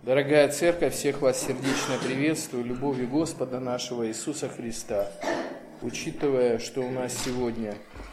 Дорогая Церковь, всех вас сердечно приветствую любовью Господа нашего Иисуса Христа. Учитывая, что у нас сегодня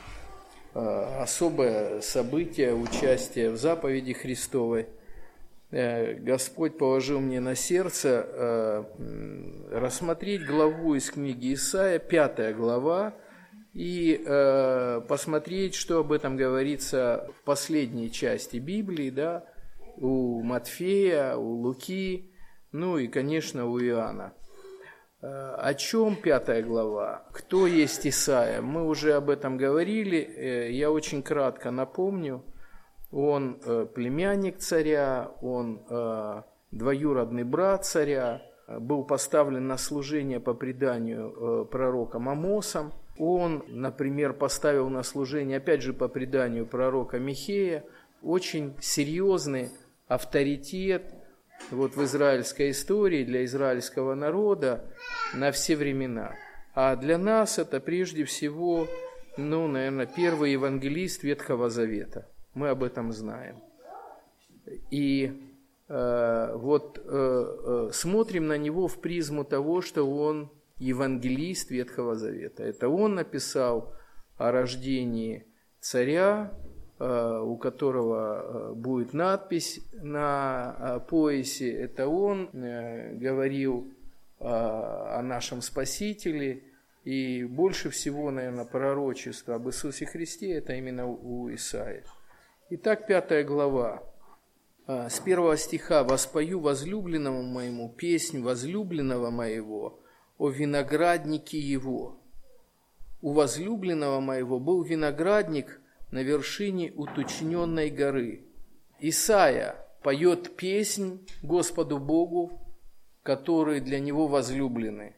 особое событие, участие в заповеди Христовой, Господь положил мне на сердце рассмотреть главу из книги Исаия, 5 глава, и посмотреть, что об этом говорится в последней части Библии, да, у Матфея, у Луки, ну и, конечно, у Иоанна. О чем 5 глава? Кто есть Исаия? Мы уже об этом говорили, я очень кратко напомню. Он племянник царя, он двоюродный брат царя, был поставлен на служение по преданию пророком Амосом. Он, например, поставил на служение, опять же по преданию пророка Михея, очень серьезный авторитет в израильской истории, для израильского народа на все времена. А для нас это прежде всего, наверное, первый евангелист Ветхого Завета. Мы об этом знаем. И смотрим на него в призму того, что он евангелист Ветхого Завета. Это он написал о рождении царя, у которого будет надпись на поясе. Это он говорил о нашем Спасителе. И больше всего, наверное, пророчество об Иисусе Христе это именно у Исаии. Итак, 5 глава. С 1 стиха: «Воспою возлюбленному моему песнь возлюбленного моего о винограднике его. У возлюбленного моего был виноградник на вершине уточненной горы». Исаия поет песнь Господу Богу, который для него возлюбленный.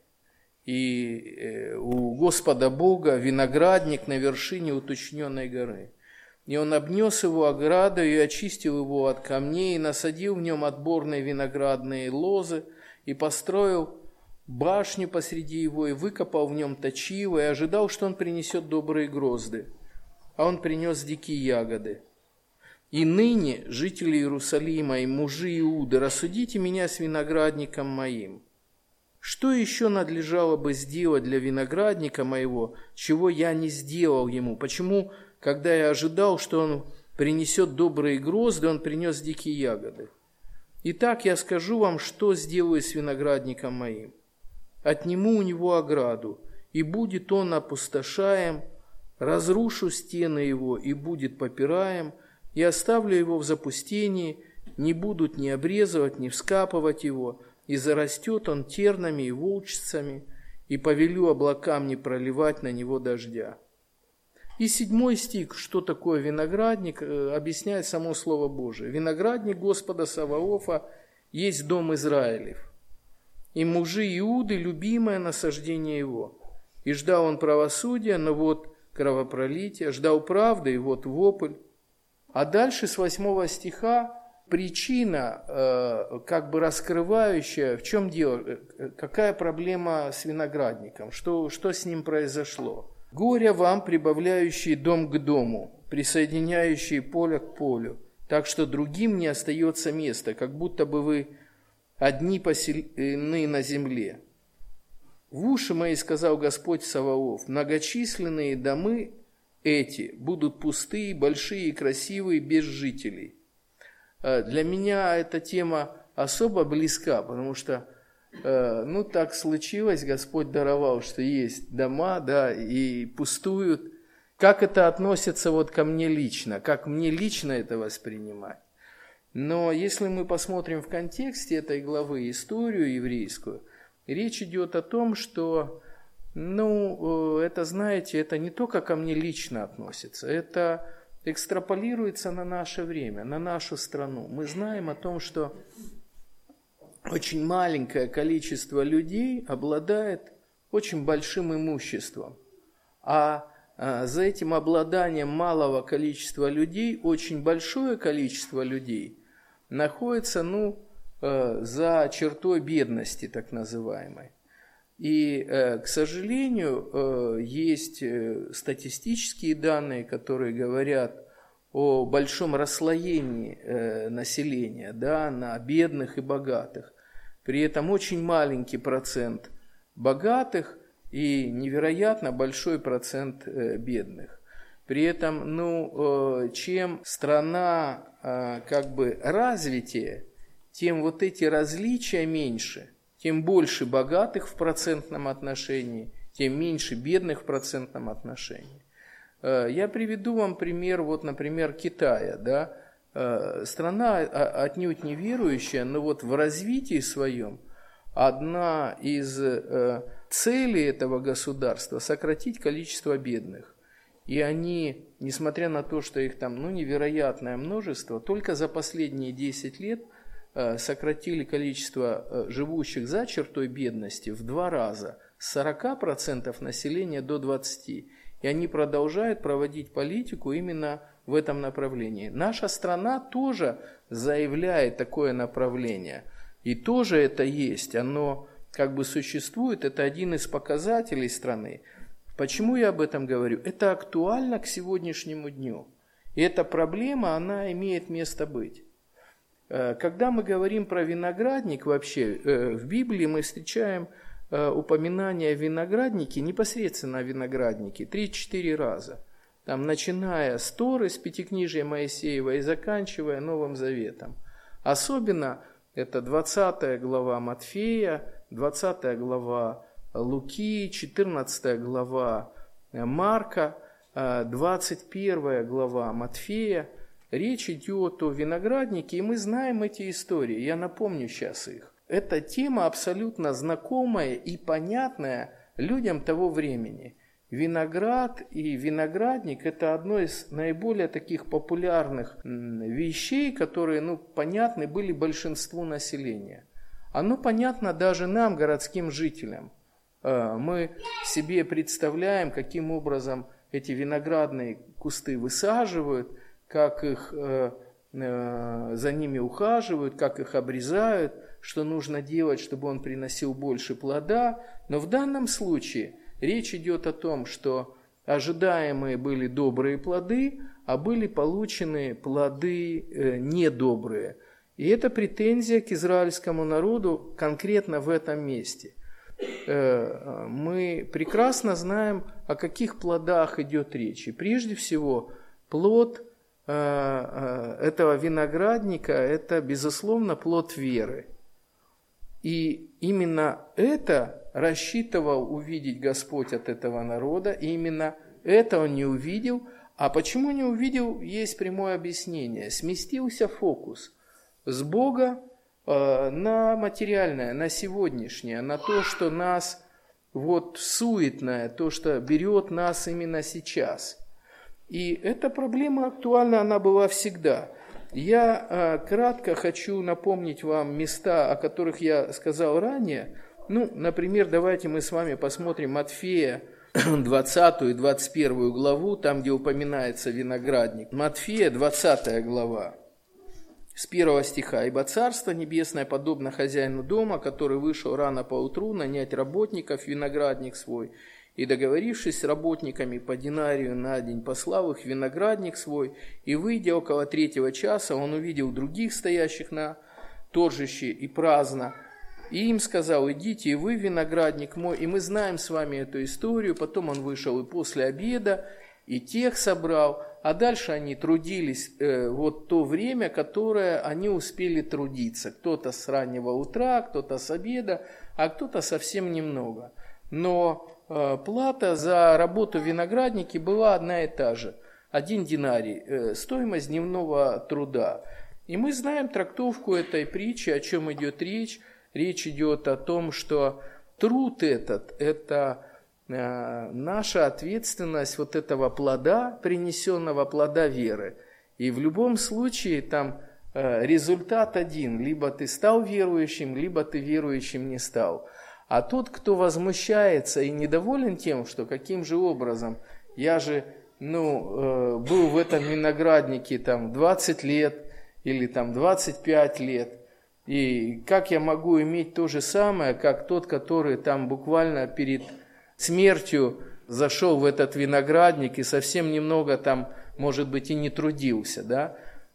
И у Господа Бога виноградник на вершине уточненной горы. И он обнес его оградой и очистил его от камней, и насадил в нем отборные виноградные лозы, и построил башню посреди его, и выкопал в нем точило, и ожидал, что он принесет добрые грозды. А он принес дикие ягоды. И ныне, жители Иерусалима и мужи Иуды, рассудите меня с виноградником моим. Что еще надлежало бы сделать для виноградника моего, чего я не сделал ему? Почему, когда я ожидал, что он принесет добрые грозды, он принес дикие ягоды? Итак, я скажу вам, что сделаю с виноградником моим. Отниму у него ограду, и будет он опустошаем, разрушу стены его, и будет попираем, и оставлю его в запустении, не будут ни обрезывать, ни вскапывать его, и зарастет он тернами и волчицами, и повелю облакам не проливать на него дождя». И 7 стих, что такое виноградник, объясняет само Слово Божие. «Виноградник Господа Саваофа есть дом Израилев, и мужи Иуды любимое насаждение его. И ждал он правосудия, но вот кровопролитие, ждал правды, и вот вопль». А дальше с 8 стиха причина, раскрывающая, в чем дело, какая проблема с виноградником, что с ним произошло. «Горе вам, прибавляющие дом к дому, присоединяющие поле к полю, так что другим не остается места, как будто бы вы одни поселены на земле. В уши мои, сказал Господь Саваоф, многочисленные домы эти будут пустые, большие и красивые, без жителей». Для меня эта тема особо близка, потому что, так случилось, Господь даровал, что есть дома, да, и пустуют. Как это относится ко мне лично, как мне лично это воспринимать? Но если мы посмотрим в контексте этой главы историю еврейскую, речь идет о том, что, это, знаете, это не только ко мне лично относится, это экстраполируется на наше время, на нашу страну. Мы знаем о том, что очень маленькое количество людей обладает очень большим имуществом, а за этим обладанием малого количества людей очень большое количество людей находится, за чертой бедности, так называемой. И, к сожалению, есть статистические данные, которые говорят о большом расслоении населения, да, на бедных и богатых. При этом очень маленький процент богатых и невероятно большой процент бедных. При этом, чем страна как бы развитее, тем вот эти различия меньше, тем больше богатых в процентном отношении, тем меньше бедных в процентном отношении. Я приведу вам пример, вот, например, Китая, да, страна отнюдь не верующая, но вот в развитии своем одна из целей этого государства – сократить количество бедных. И они, несмотря на то, что их там невероятное множество, только за последние 10 лет сократили количество живущих за чертой бедности в 2 раза, с 40% населения до 20%. И они продолжают проводить политику именно в этом направлении. Наша страна тоже заявляет такое направление. И тоже это есть, оно как бы существует, это один из показателей страны. Почему я об этом говорю? Это актуально к сегодняшнему дню. И эта проблема, она имеет место быть. Когда мы говорим про виноградник вообще, в Библии мы встречаем упоминание о винограднике, непосредственно о винограднике, 3-4 раза. Там, начиная с Торы, с Пятикнижия Моисеева и заканчивая Новым Заветом. Особенно это 20 глава Матфея, 20 глава Луки, 14 глава Марка, 21 глава Матфея. Речь идет о винограднике, и мы знаем эти истории. Я напомню сейчас их. Эта тема абсолютно знакомая и понятная людям того времени. Виноград и виноградник – это одно из наиболее таких популярных вещей, которые понятны были большинству населения. Оно понятно даже нам, городским жителям. Мы себе представляем, каким образом эти виноградные кусты высаживают, как их за ними ухаживают, как их обрезают, что нужно делать, чтобы он приносил больше плода. Но в данном случае речь идет о том, что ожидаемые были добрые плоды, а были получены плоды недобрые. И это претензия к израильскому народу конкретно в этом месте. Мы прекрасно знаем, о каких плодах идет речь. И прежде всего, плод этого виноградника – это, безусловно, плод веры. И именно это рассчитывал увидеть Господь от этого народа, и именно это он не увидел. А почему не увидел, есть прямое объяснение. Сместился фокус с Бога на материальное, на сегодняшнее, на то, что нас суетное, то, что берет нас именно сейчас. И эта проблема актуальна, она была всегда. Я кратко хочу напомнить вам места, о которых я сказал ранее. Например, давайте мы с вами посмотрим Матфея 20 и 21 главу, там, где упоминается виноградник. Матфея 20 глава, с 1 стиха. «Ибо Царство Небесное подобно хозяину дома, который вышел рано поутру нанять работников в виноградник свой, и, договорившись с работниками по динарию на день, послал их в виноградник свой, и, выйдя около 3 часа, он увидел других, стоящих на торжище и праздно, и им сказал: идите и вы в виноградник мой». И мы знаем с вами эту историю. Потом он вышел и после обеда, и тех собрал, а дальше они трудились то время, которое они успели трудиться. Кто-то с раннего утра, кто-то с обеда, а кто-то совсем немного. Но плата за работу в винограднике была одна и та же. 1 динарий, стоимость дневного труда. И мы знаем трактовку этой притчи, о чем идет речь. Речь идет о том, что труд этот – это наша ответственность этого плода, принесенного плода веры. И в любом случае там результат один. Либо ты стал верующим, либо ты верующим не стал. А тот, кто возмущается и недоволен тем, что каким же образом, я же был в этом винограднике 20 лет или 25 лет, и как я могу иметь то же самое, как тот, который буквально перед смертью зашел в этот виноградник и совсем немного может быть, и не трудился, да,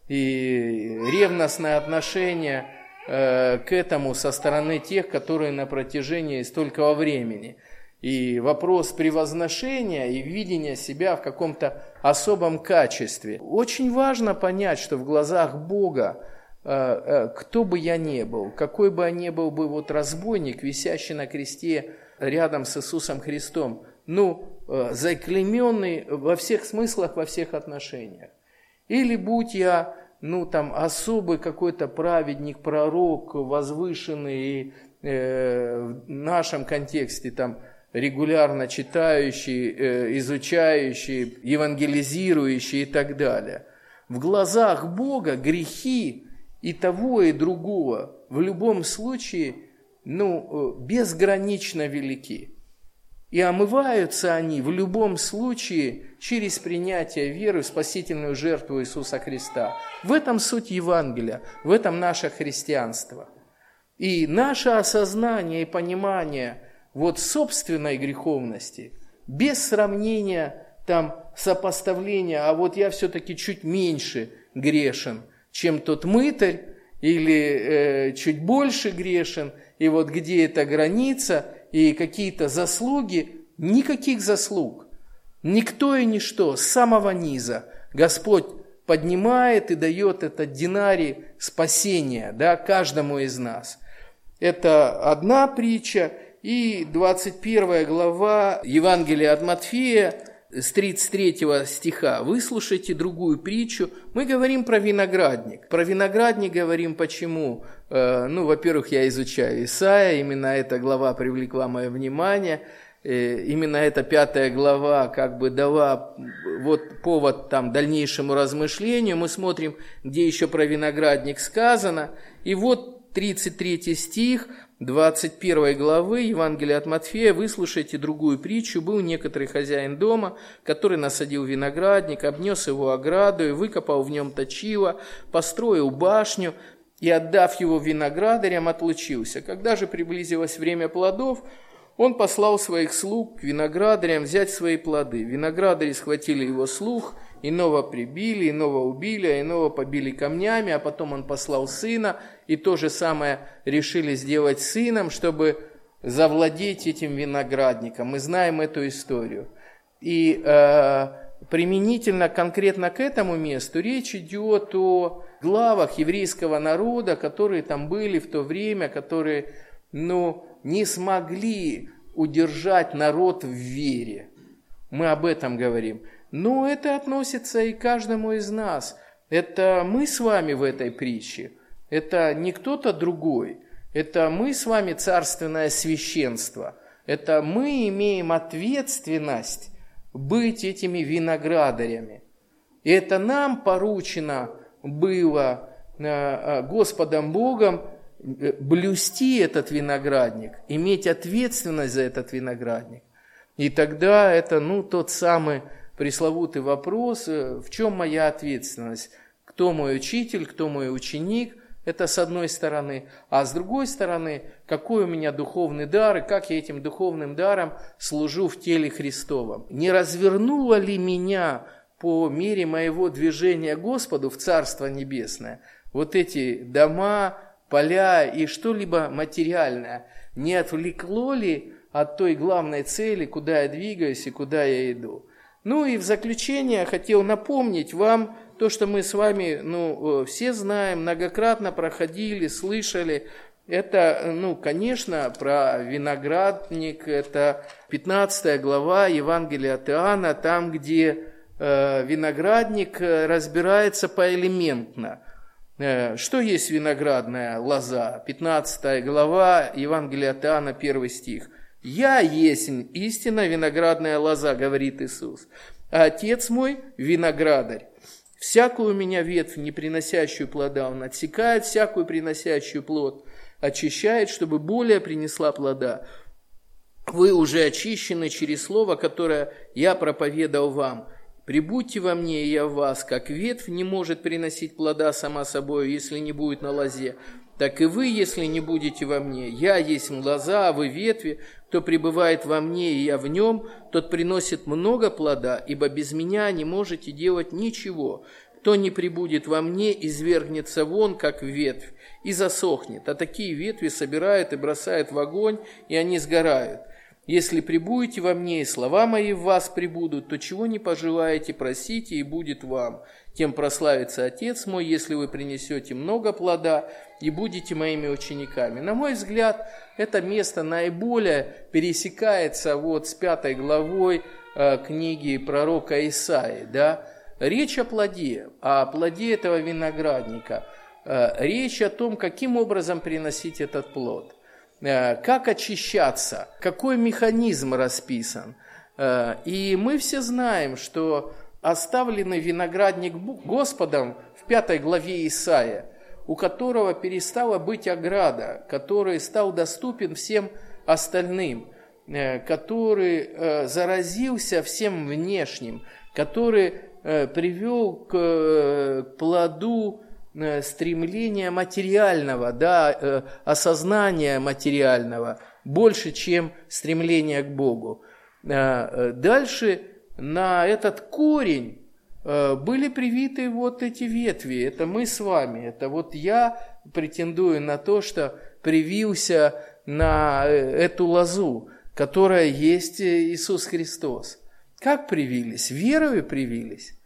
и ревностное отношение к этому со стороны тех, которые на протяжении столького времени. И вопрос превозношения и видения себя в каком-то особом качестве. Очень важно понять, что в глазах Бога, кто бы я ни был, какой бы я ни был бы вот разбойник, висящий на кресте рядом с Иисусом Христом, заклейменный во всех смыслах, во всех отношениях. Или будь я, особый какой-то праведник, пророк, возвышенный, в нашем контексте, регулярно читающий, изучающий, евангелизирующий и так далее. В глазах Бога грехи и того, и другого в любом случае, безгранично велики. И омываются они в любом случае через принятие веры в спасительную жертву Иисуса Христа. В этом суть Евангелия, в этом наше христианство. И наше осознание и понимание собственной греховности, без сравнения, сопоставления, я все-таки чуть меньше грешен, чем тот мытарь, или чуть больше грешен, и где эта граница, и какие-то заслуги, никаких заслуг, никто и ничто, с самого низа Господь поднимает и дает этот динарий спасения, каждому из нас. Это одна притча. И 21 глава Евангелия от Матфея с 33 стиха. Выслушайте другую притчу. Мы говорим про виноградник. Про виноградник говорим почему? Во-первых, я изучаю Исаия, именно эта глава привлекла мое внимание. Именно эта 5 глава дала повод дальнейшему размышлению. Мы смотрим, где еще про виноградник сказано. И 33 стих 21 главы Евангелия от Матфея. Выслушайте другую притчу. Был некоторый хозяин дома, который насадил виноградник, обнес его оградой, выкопал в нем точило, построил башню и, отдав его виноградарям, отлучился. Когда же приблизилось время плодов, он послал своих слуг к виноградарям взять свои плоды. Виноградари схватили его слуг, иного прибили, иного убили, а иного побили камнями, а потом он послал сына, и то же самое решили сделать с сыном, чтобы завладеть этим виноградником. Мы знаем эту историю. И применительно конкретно к этому месту речь идет о главах еврейского народа, которые там были в то время, которые, не смогли удержать народ в вере. Мы об этом говорим. Но это относится и к каждому из нас. Это мы с вами в этой притче. Это не кто-то другой. Это мы с вами царственное священство. Это мы имеем ответственность быть этими виноградарями. И это нам поручено было Господом Богом блюсти этот виноградник, иметь ответственность за этот виноградник. И тогда это, тот самый пресловутый вопрос, в чем моя ответственность? Кто мой учитель, кто мой ученик? Это с одной стороны. А с другой стороны, какой у меня духовный дар, и как я этим духовным даром служу в теле Христовом? Не развернуло ли меня по мере моего движения Господу в Царство Небесное эти дома, поля и что-либо материальное? Не отвлекло ли от той главной цели, куда я двигаюсь и куда я иду? И в заключение я хотел напомнить вам то, что мы с вами, все знаем, многократно проходили, слышали. Это, конечно, про виноградник, это 15 глава Евангелия от Иоанна, там, где виноградник разбирается поэлементно. Что есть виноградная лоза? 15 глава Евангелия от Иоанна, 1 стих. «Я есть истинно виноградная лоза, говорит Иисус, а Отец мой виноградарь. Всякую у меня ветвь, не приносящую плода, он отсекает, всякую приносящую плод очищает, чтобы более принесла плода. Вы уже очищены через слово, которое я проповедал вам. Прибудьте во мне, и я в вас, как ветвь не может приносить плода сама собой, если не будет на лозе, так и вы, если не будете во мне. Я есть лоза, а вы ветви. Кто пребывает во мне, и я в нем, тот приносит много плода, ибо без меня не можете делать ничего. Кто не пребудет во мне, извергнется вон, как ветвь, и засохнет. А такие ветви собирают и бросают в огонь, и они сгорают. Если пребудете во мне, и слова мои в вас пребудут, то чего не пожелаете, просите, и будет вам. Тем прославится Отец мой, если вы принесете много плода и будете моими учениками. На мой взгляд, это место наиболее пересекается вот с 5 главой книги пророка Исаии. Да? Речь о плоде этого виноградника. Речь о том, каким образом приносить этот плод. Как очищаться, какой механизм расписан. И мы все знаем, что оставленный виноградник Господом в 5 главе Исаия, у которого перестала быть ограда, который стал доступен всем остальным, который заразился всем внешним, который привел к плоду стремления материального, да, осознания материального, больше, чем стремление к Богу. Дальше на этот корень были привиты вот эти ветви. Это мы с вами. Это вот я претендую на то, что привился на эту лозу, которая есть Иисус Христос. Как привились? Верою привились.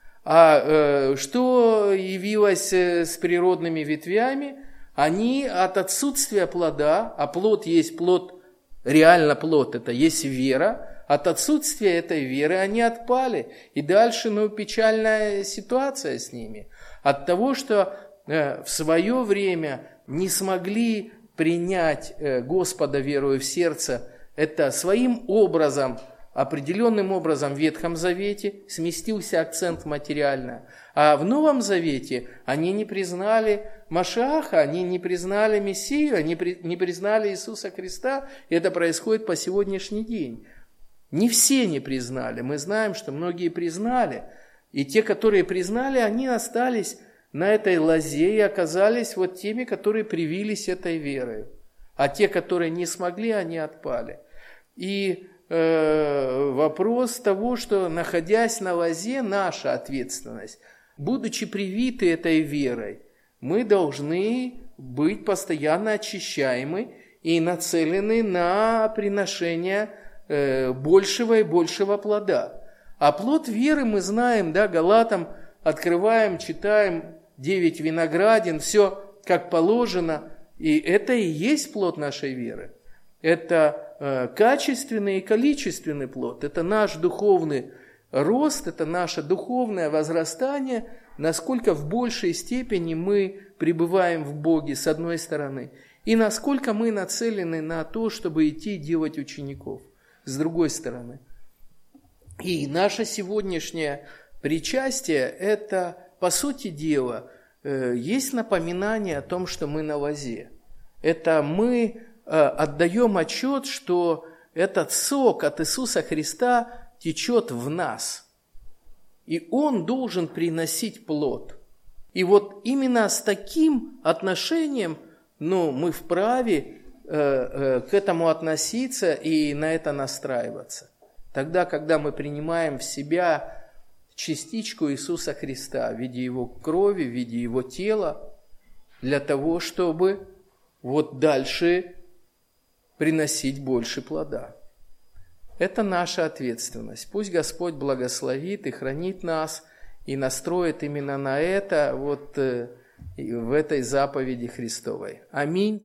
А что явилось с природными ветвями? Они от отсутствия плода, а плод есть плод, реально плод, это есть вера. От отсутствия этой веры они отпали. И дальше, печальная ситуация с ними. От того, что в свое время не смогли принять Господа верою в сердце, это своим образом, определенным образом в Ветхом Завете сместился акцент материально. А в Новом Завете они не признали Машиаха, они не признали Мессию, они не признали Иисуса Христа. И это происходит по сегодняшний день. Не все не признали. Мы знаем, что многие признали. И те, которые признали, они остались на этой лозе и оказались вот теми, которые привились этой верой. А те, которые не смогли, они отпали. И вопрос того, что, находясь на лозе, наша ответственность. Будучи привиты этой верой, мы должны быть постоянно очищаемы и нацелены на приношение большего и большего плода. А плод веры мы знаем, да, Галатам открываем, читаем 9 виноградин, все как положено. И это и есть плод нашей веры. Это качественный и количественный плод. Это наш духовный рост, это наше духовное возрастание, насколько в большей степени мы пребываем в Боге, с одной стороны, и насколько мы нацелены на то, чтобы идти делать учеников, с другой стороны. И наше сегодняшнее причастие, это, по сути дела, есть напоминание о том, что мы на лозе. Это мы отдаем отчет, что этот сок от Иисуса Христа течет в нас. И Он должен приносить плод. И вот именно с таким отношением мы вправе к этому относиться и на это настраиваться. Тогда, когда мы принимаем в себя частичку Иисуса Христа в виде Его крови, в виде Его тела, для того, чтобы вот дальше приносить больше плода. Это наша ответственность. Пусть Господь благословит и хранит нас, и настроит именно на это, вот в этой заповеди Христовой. Аминь.